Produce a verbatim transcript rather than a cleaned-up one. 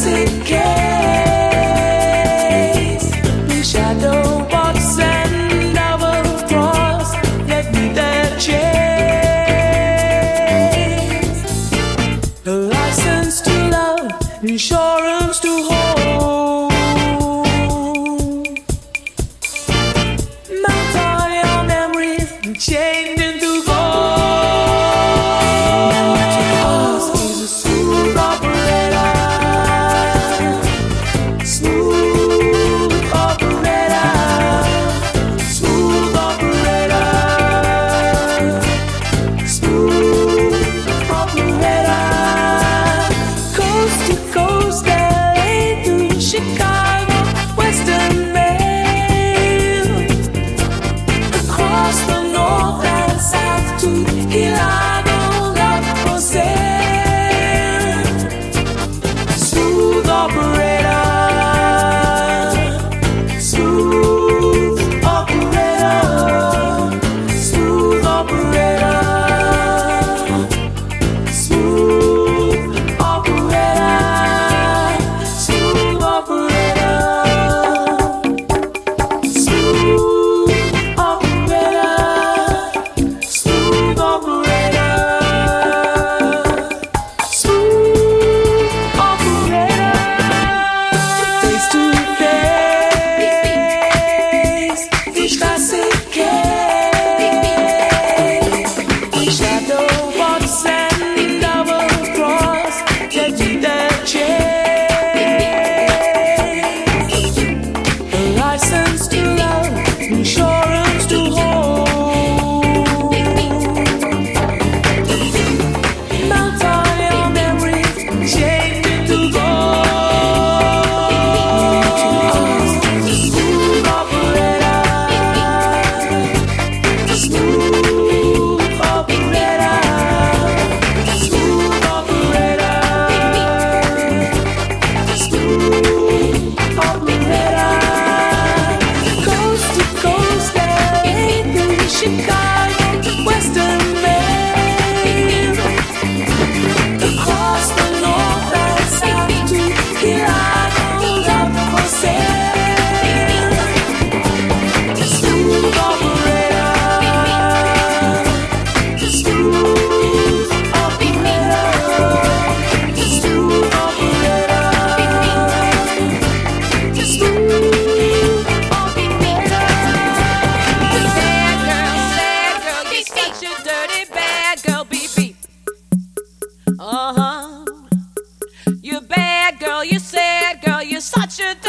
classic case. The shadow box and double cross let me their chase. The license to love, insurance to hold. Melt all your memories and change into gold. Us is a smooth operator, smooth operator, smooth operator, smooth operator. Coast to coast, L A to Chicago, Western Mail, across the north and south to Hidalgo, love for sale. Smooth operator, smooth operator, smooth operator, smooth operator, smooth operator, smooth operator, smooth operator, smooth operator. Face to face, the classic case. Shadow box and double cross, get me their chase. The license to love, insurance to hold. Melt all your memories, change into gold. Smooth operator, smooth operator, smooth operator, smooth operator. Coast to coast, L A to Chicago, Western Mail, across the north and south to Hidalgo, love for sale. Smooth operator, smooth operator, smooth operator, smooth operator. Sad girl, sad girl, you such a dirty bad girl, beep beep. Uh huh. You bad girl, you sad girl, you're such a